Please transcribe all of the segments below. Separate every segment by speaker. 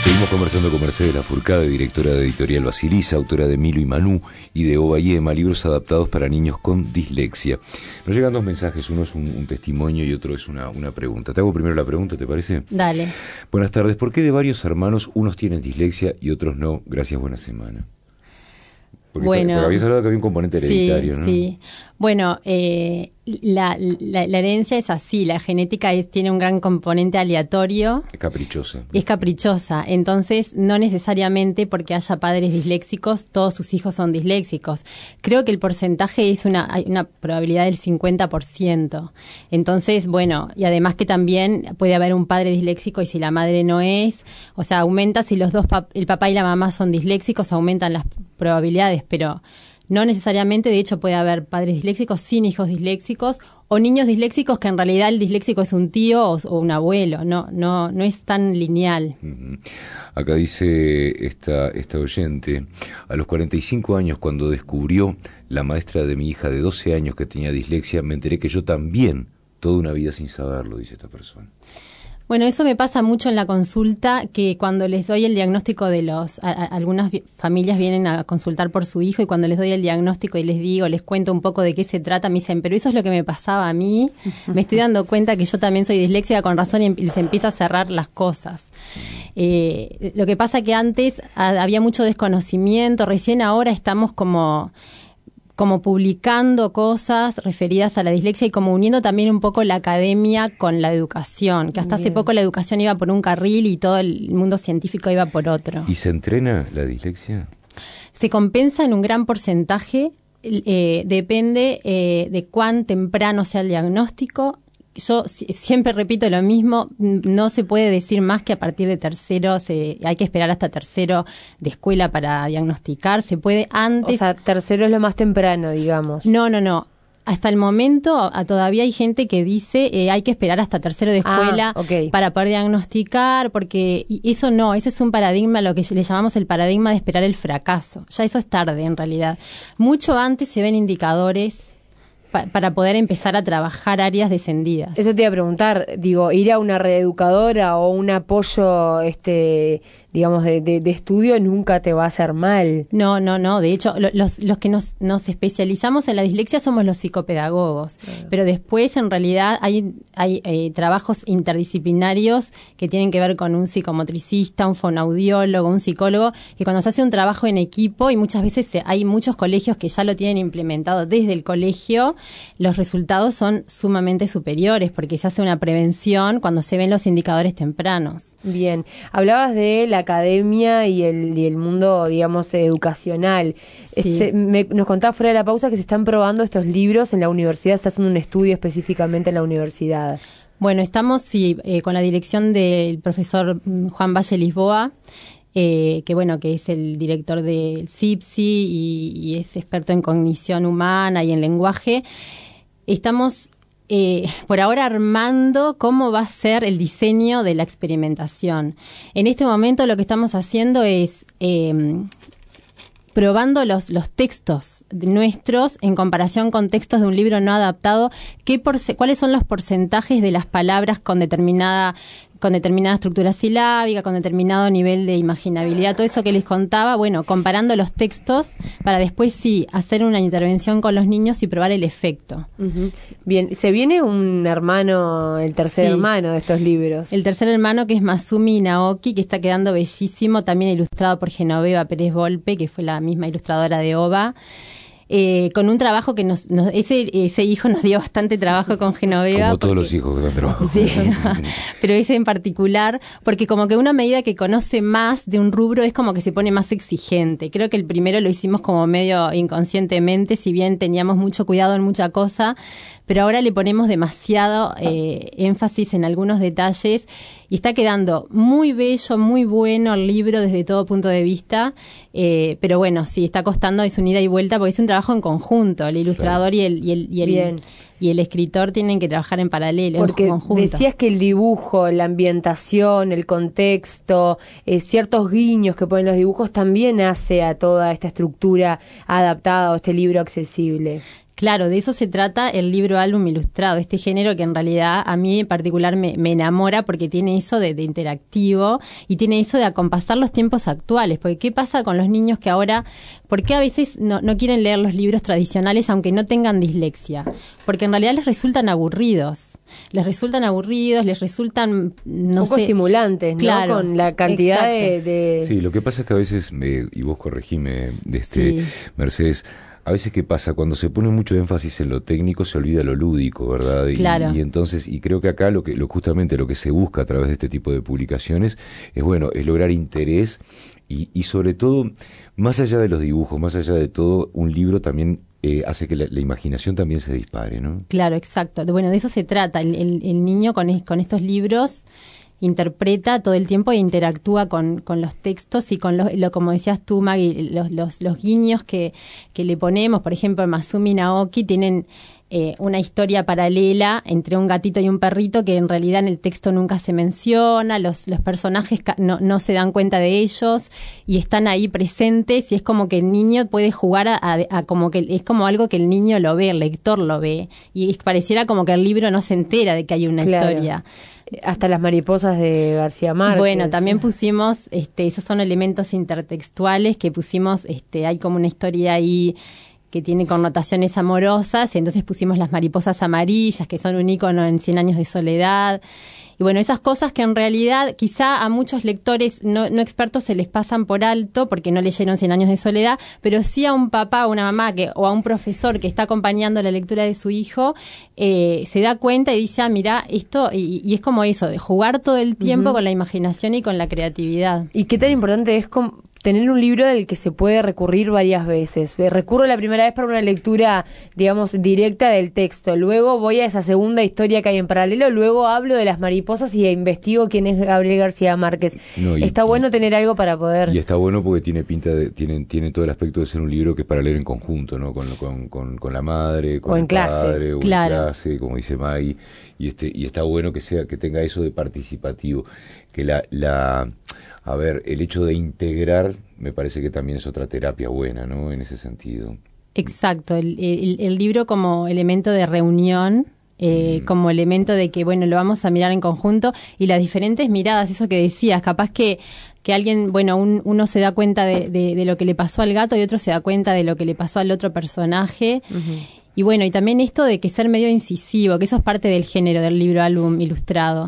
Speaker 1: Seguimos conversando con Mercedes Lafourcade, directora de Editorial Basilisa, autora de Milo y Manú y de Ova y Emma, libros adaptados para niños con dislexia. Nos llegan dos mensajes, uno es un testimonio y otro es una pregunta. Te hago primero la pregunta, ¿te parece?
Speaker 2: Dale.
Speaker 1: Buenas tardes. ¿Por qué de varios hermanos unos tienen dislexia y otros no? Gracias, buena semana. Porque habías hablado que había un componente hereditario, ¿no?
Speaker 2: Sí. Bueno, la herencia es así, la genética tiene un gran componente aleatorio.
Speaker 1: Es caprichosa.
Speaker 2: Es caprichosa, entonces no necesariamente porque haya padres disléxicos, todos sus hijos son disléxicos. Creo que el porcentaje hay una probabilidad del 50%. Entonces, bueno, y además que también puede haber un padre disléxico y si la madre no es, o sea, aumenta si los dos, el papá y la mamá son disléxicos, aumentan las probabilidades, pero no necesariamente. De hecho, puede haber padres disléxicos sin hijos disléxicos o niños disléxicos que en realidad el disléxico es un tío o un abuelo. No es tan lineal.
Speaker 1: Uh-huh. Acá dice esta oyente, a los 45 años, cuando descubrió la maestra de mi hija de 12 años que tenía dislexia, me enteré que yo también, toda una vida sin saberlo, dice esta persona.
Speaker 2: Bueno, eso me pasa mucho en la consulta, que cuando les doy el diagnóstico de algunas familias vienen a consultar por su hijo y cuando les doy el diagnóstico y les cuento un poco de qué se trata, me dicen, pero eso es lo que me pasaba a mí, me estoy dando cuenta que yo también soy disléxica con razón y les empieza a cerrar las cosas. Lo que pasa que antes había mucho desconocimiento, recién ahora estamos como publicando cosas referidas a la dislexia y como uniendo también un poco la academia con la educación, que hasta hace poco la educación iba por un carril y todo el mundo científico iba por otro.
Speaker 1: ¿Y se entrena la dislexia?
Speaker 2: Se compensa en un gran porcentaje, depende de cuán temprano sea el diagnóstico. Yo siempre repito lo mismo, no se puede decir más que a partir de tercero, hay que esperar hasta tercero de escuela para diagnosticar, se puede antes.
Speaker 3: O sea, tercero es lo más temprano, digamos.
Speaker 2: No. Hasta el momento todavía hay gente que dice hay que esperar hasta tercero de escuela para poder diagnosticar, porque eso no, ese es un paradigma, lo que le llamamos el paradigma de esperar el fracaso. Ya eso es tarde en realidad. Mucho antes se ven indicadores para poder empezar a trabajar áreas descendidas.
Speaker 3: Eso te iba a preguntar, ir a una reeducadora o un apoyo, digamos, de estudio nunca te va a hacer mal.
Speaker 2: No. De hecho, los que nos especializamos en la dislexia somos los psicopedagogos. Pero después, en realidad, hay trabajos interdisciplinarios que tienen que ver con un psicomotricista, un fonoaudiólogo, un psicólogo, que cuando se hace un trabajo en equipo, y muchas veces hay muchos colegios que ya lo tienen implementado desde el colegio, los resultados son sumamente superiores porque se hace una prevención cuando se ven los indicadores tempranos.
Speaker 3: Bien. Hablabas de la academia y el mundo, digamos, educacional.
Speaker 2: Sí.
Speaker 3: Nos contaba fuera de la pausa que se están probando estos libros en la universidad, se está haciendo un estudio específicamente en la universidad.
Speaker 2: Bueno, estamos con la dirección del profesor Juan Valle Lisboa, que es el director del CIPSI y es experto en cognición humana y en lenguaje. Estamos por ahora armando cómo va a ser el diseño de la experimentación. En este momento lo que estamos haciendo es probando los textos nuestros en comparación con textos de un libro no adaptado, cuáles son los porcentajes de las palabras con determinada estructura silábica, con determinado nivel de imaginabilidad, todo eso que les contaba, comparando los textos para después hacer una intervención con los niños y probar el efecto.
Speaker 3: Uh-huh. Bien, se viene un hermano, el tercer hermano de estos libros.
Speaker 2: El tercer hermano, que es Masumi Naoki, que está quedando bellísimo, también ilustrado por Genoveva Pérez Volpe, que fue la misma ilustradora de Ova. Con un trabajo que ese hijo nos dio bastante trabajo con Genoveva.
Speaker 1: Como todos los hijos que dan trabajo.
Speaker 2: Sí, pero ese en particular, porque como que una medida que conoce más de un rubro es como que se pone más exigente. Creo que el primero lo hicimos como medio inconscientemente, si bien teníamos mucho cuidado en mucha cosa, pero ahora le ponemos demasiado énfasis en algunos detalles y está quedando muy bello, muy bueno el libro desde todo punto de vista, pero está costando, es un ida y vuelta porque es un trabajo en conjunto, el ilustrador y el escritor tienen que trabajar en paralelo,
Speaker 3: porque
Speaker 2: en conjunto.
Speaker 3: Decías que el dibujo, la ambientación, el contexto, ciertos guiños que ponen los dibujos también hace a toda esta estructura adaptada o este libro accesible.
Speaker 2: Claro, de eso se trata el libro álbum ilustrado, este género que en realidad a mí en particular me enamora porque tiene eso de interactivo y tiene eso de acompasar los tiempos actuales. Porque ¿qué pasa con los niños que ahora, por qué a veces no quieren leer los libros tradicionales aunque no tengan dislexia? Porque en realidad les resultan aburridos. Les resultan, no
Speaker 3: poco
Speaker 2: sé,
Speaker 3: estimulantes, ¿no?
Speaker 2: Claro,
Speaker 3: Con la cantidad
Speaker 2: exacto.
Speaker 3: de...
Speaker 1: Sí, lo que pasa es que a veces, y vos corregime,
Speaker 2: Sí.
Speaker 1: Mercedes, a veces ¿qué pasa? Cuando se pone mucho énfasis en lo técnico se olvida lo lúdico, ¿verdad?
Speaker 2: Claro.
Speaker 1: Y entonces, y creo que acá justamente lo que se busca a través de este tipo de publicaciones es lograr interés y sobre todo, más allá de los dibujos, más allá de todo, un libro también hace que la imaginación también se dispare, ¿no?
Speaker 2: Claro, exacto. Bueno, de eso se trata. El niño con estos libros interpreta todo el tiempo e interactúa con los textos y con como decías tú, Maggie, los guiños que le ponemos. Por ejemplo, Masumi y Naoki tienen una historia paralela entre un gatito y un perrito que en realidad en el texto nunca se menciona, los personajes no se dan cuenta de ellos y están ahí presentes y es como que el niño puede jugar a como que es como algo que el niño lo ve, el lector lo ve y pareciera como que el libro no se entera de que hay una historia.
Speaker 3: Hasta las mariposas de García Márquez.
Speaker 2: Bueno, también pusimos, esos son elementos intertextuales que pusimos, hay como una historia ahí que tiene connotaciones amorosas, y entonces pusimos las mariposas amarillas, que son un ícono en 100 años de soledad. Y bueno, esas cosas que en realidad quizá a muchos lectores no expertos se les pasan por alto porque no leyeron 100 años de soledad, pero sí a un papá o una mamá o a un profesor que está acompañando la lectura de su hijo, se da cuenta y dice, mira, esto, y es como eso, de jugar todo el tiempo con la imaginación y con la creatividad.
Speaker 3: ¿Y qué tan importante es tener un libro del que se puede recurrir varias veces? Recurro la primera vez para una lectura, digamos, directa del texto. Luego voy a esa segunda historia que hay en paralelo. Luego hablo de las mariposas y investigo quién es Gabriel García Márquez.
Speaker 1: No,
Speaker 3: está bueno tener algo para poder...
Speaker 1: Y está bueno porque tiene pinta tiene todo el aspecto de ser un libro que es para leer en conjunto, ¿no? Con la madre, con
Speaker 3: o en
Speaker 1: el
Speaker 3: clase.
Speaker 1: padre, o
Speaker 2: Claro.
Speaker 1: en clase, como dice Maggie. Y está bueno que tenga eso de participativo. Que a ver, el hecho de integrar me parece que también es otra terapia buena, ¿no? En ese sentido.
Speaker 2: Exacto, el libro como elemento de reunión, como elemento de que, bueno, lo vamos a mirar en conjunto y las diferentes miradas, eso que decías, capaz que alguien, bueno, uno se da cuenta de lo que le pasó al gato y otro se da cuenta de lo que le pasó al otro personaje. Y bueno, y también esto de que ser medio incisivo, que eso es parte del género del libro álbum ilustrado.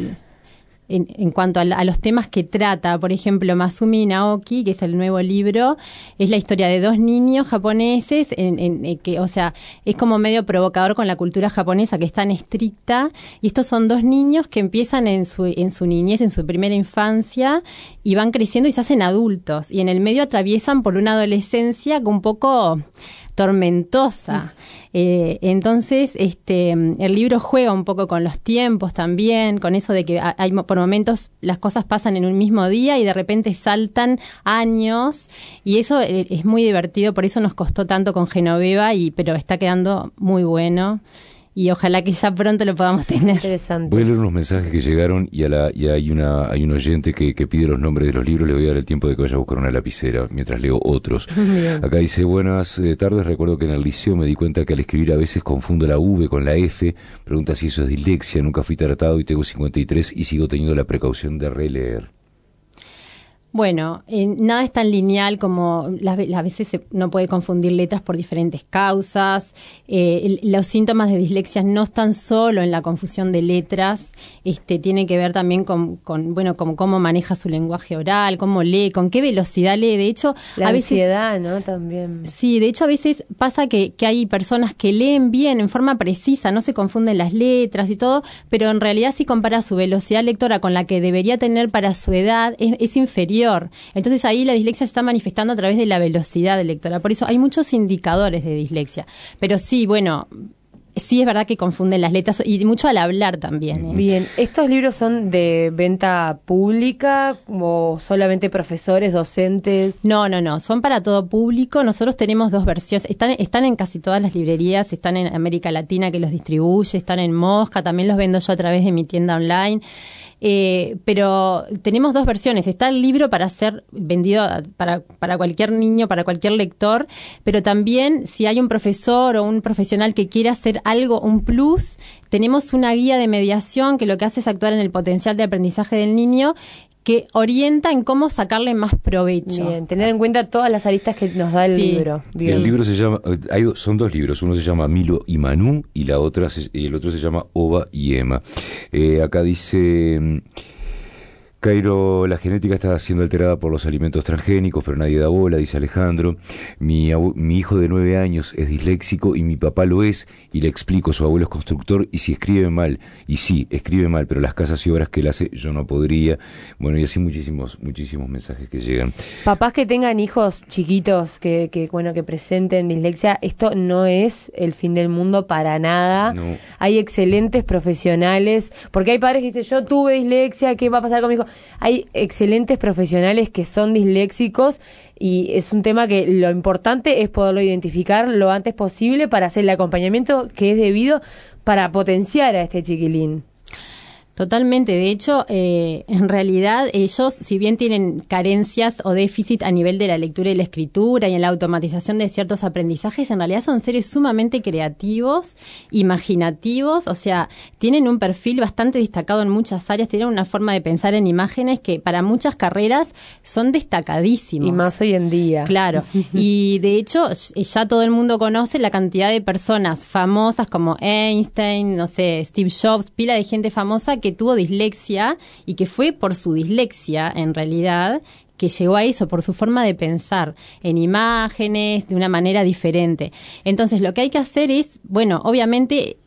Speaker 2: En cuanto a los temas que trata, por ejemplo, Masumi y Naoki, que es el nuevo libro, es la historia de dos niños japoneses, que, o sea, es como medio provocador con la cultura japonesa, que es tan estricta, y estos son dos niños que empiezan en su niñez, en su primera infancia, y van creciendo y se hacen adultos, y en el medio atraviesan por una adolescencia un poco tormentosa. Entonces, el libro juega un poco con los tiempos también, con eso de que hay por momentos las cosas pasan en un mismo día y de repente saltan años, y eso es muy divertido, por eso nos costó tanto con Genoveva, pero está quedando muy bueno. Y ojalá que ya pronto lo podamos tener.
Speaker 3: Interesante.
Speaker 1: Voy a leer unos mensajes que llegaron y hay un oyente que pide los nombres de los libros. Le voy a dar el tiempo de que vaya a buscar una lapicera mientras leo otros.
Speaker 3: Bien.
Speaker 1: Acá dice, buenas tardes, recuerdo que en el liceo me di cuenta que al escribir a veces confundo la V con la F. Pregunta si eso es dislexia. Nunca fui tratado y tengo 53 y sigo teniendo la precaución de releer.
Speaker 2: Bueno, nada es tan lineal como a veces no puede confundir letras por diferentes causas. Los síntomas de dislexia no están solo en la confusión de letras, tiene que ver también con cómo maneja su lenguaje oral, cómo lee, con qué velocidad lee. De hecho,
Speaker 3: la
Speaker 2: a veces,
Speaker 3: ansiedad, ¿no? También.
Speaker 2: Sí, de hecho a veces pasa que hay personas que leen bien en forma precisa, no se confunden las letras y todo, pero en realidad si compara su velocidad lectora con la que debería tener para su edad, es inferior. Entonces ahí la dislexia se está manifestando a través de la velocidad lectora. Por eso hay muchos indicadores de dislexia. Pero sí, bueno, sí es verdad que confunden las letras y mucho al hablar también.
Speaker 3: Bien, ¿estos libros son de venta pública o solamente profesores, docentes?
Speaker 2: No, son para todo público. Nosotros tenemos dos versiones. Están en casi todas las librerías, están en América Latina que los distribuye, están en Mosca, también los vendo yo a través de mi tienda online. pero tenemos dos versiones. Está el libro para ser vendido para cualquier niño, para cualquier lector, pero también si hay un profesor o un profesional que quiera hacer algo, un plus, tenemos una guía de mediación que lo que hace es actuar en el potencial de aprendizaje del niño, que orienta en cómo sacarle más provecho.
Speaker 3: Bien, tener en cuenta todas las aristas que nos da el libro. Bien.
Speaker 1: El libro se llama, son dos libros, uno se llama Milo y Manú y el otro se llama Ova y Emma. Acá dice... Cairo, la genética está siendo alterada por los alimentos transgénicos, pero nadie da bola, dice Alejandro. Mi hijo de 9 años es disléxico y mi papá lo es, y le explico, su abuelo es constructor, y si escribe mal, y sí, escribe mal, pero las casas y obras que él hace, yo no podría. Bueno, y así muchísimos mensajes que llegan.
Speaker 3: Papás que tengan hijos chiquitos que presenten dislexia, esto no es el fin del mundo para nada.
Speaker 1: No.
Speaker 3: Hay excelentes profesionales, porque hay padres que dicen, yo tuve dislexia, ¿qué va a pasar con mi hijo? Hay excelentes profesionales que son disléxicos y es un tema que lo importante es poderlo identificar lo antes posible para hacer el acompañamiento que es debido para potenciar a este chiquilín.
Speaker 2: Totalmente. De hecho, en realidad ellos, si bien tienen carencias o déficit a nivel de la lectura y la escritura y en la automatización de ciertos aprendizajes, en realidad son seres sumamente creativos, imaginativos, o sea, tienen un perfil bastante destacado en muchas áreas, tienen una forma de pensar en imágenes que para muchas carreras son destacadísimos.
Speaker 3: Y más hoy en día.
Speaker 2: Claro. Y de hecho, ya todo el mundo conoce la cantidad de personas famosas como Einstein, no sé, Steve Jobs, pila de gente famosa que tuvo dislexia y que fue por su dislexia, en realidad, que llegó a eso, por su forma de pensar en imágenes, de una manera diferente. Entonces, lo que hay que hacer es, bueno, obviamente,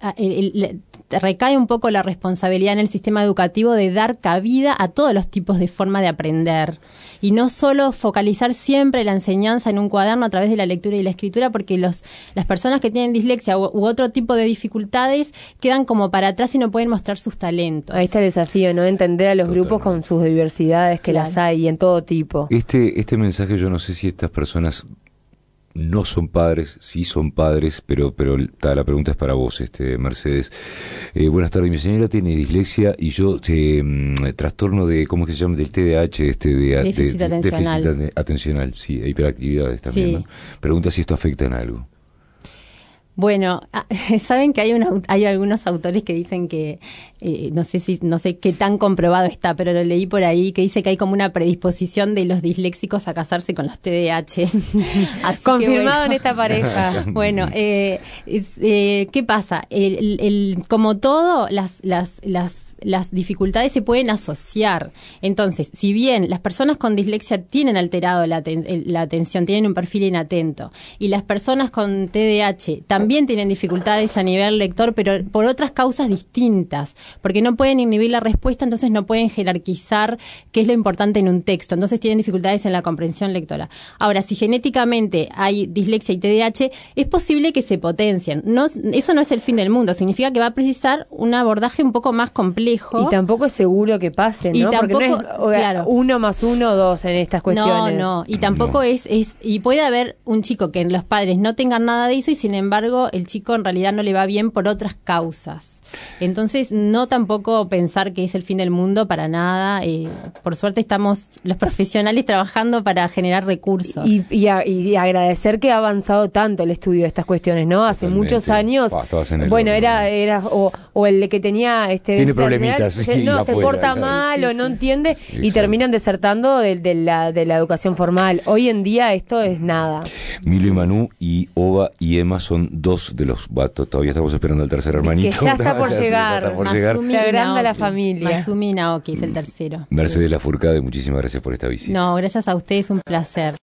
Speaker 2: recae un poco la responsabilidad en el sistema educativo de dar cabida a todos los tipos de forma de aprender y no solo focalizar siempre la enseñanza en un cuaderno a través de la lectura y la escritura, porque las personas que tienen dislexia u otro tipo de dificultades quedan como para atrás y no pueden mostrar sus talentos.
Speaker 3: Ahí está el desafío, ¿no? Entender a los grupos con sus diversidades que las hay y en todo tipo.
Speaker 1: Este mensaje, yo no sé si estas personas no son padres, sí son padres, pero la pregunta es para vos, Mercedes. Buenas tardes, mi señora tiene dislexia y yo trastorno de, ¿cómo es que se llama? Del TDAH,
Speaker 2: déficit atencional.
Speaker 1: Déficit atencional, sí, hiperactividades también,
Speaker 2: sí.
Speaker 1: ¿no? Pregunta si esto afecta en algo.
Speaker 2: Bueno, saben que hay algunos autores que dicen que, no sé qué tan comprobado está, pero lo leí por ahí, que dice que hay como una predisposición de los disléxicos a casarse con los TDAH. Así
Speaker 3: confirmado en esta pareja.
Speaker 2: Bueno, ¿qué pasa? Como todo, las dificultades se pueden asociar. Entonces, si bien las personas con dislexia tienen alterado la atención, tienen un perfil inatento, y las personas con TDAH también tienen dificultades a nivel lector, pero por otras causas distintas, porque no pueden inhibir la respuesta, entonces no pueden jerarquizar qué es lo importante en un texto, entonces tienen dificultades en la comprensión lectora. Ahora, si genéticamente hay dislexia y TDAH, es posible que se potencien. Eso no es el fin del mundo, significa que va a precisar un abordaje un poco más complejo.
Speaker 3: Y tampoco es seguro que pase, ¿no?
Speaker 2: Y tampoco,
Speaker 3: porque no es,
Speaker 2: claro,
Speaker 3: 1 más 1, 2 en estas cuestiones.
Speaker 2: No, y tampoco es y puede haber un chico que los padres no tengan nada de eso y sin embargo el chico en realidad no le va bien por otras causas. Entonces, no tampoco pensar que es el fin del mundo para nada. Por suerte estamos los profesionales trabajando para generar recursos.
Speaker 3: Y agradecer que ha avanzado tanto el estudio de estas cuestiones, ¿no? Hace muchos años, bueno, era o el que tenía
Speaker 1: tiene problemitas,
Speaker 3: se porta mal o no entiende y terminan desertando de la educación formal. Hoy en día esto es nada.
Speaker 1: Milo y Manú y Ova y Emma son dos de los vatos. Todavía estamos esperando al tercer hermanito.
Speaker 3: Que ya está por llegar. Se agranda la familia.
Speaker 2: Masumi y Naoki es el tercero.
Speaker 1: Mercedes Lafourcade, muchísimas gracias por esta visita.
Speaker 2: No, gracias a ustedes, un placer.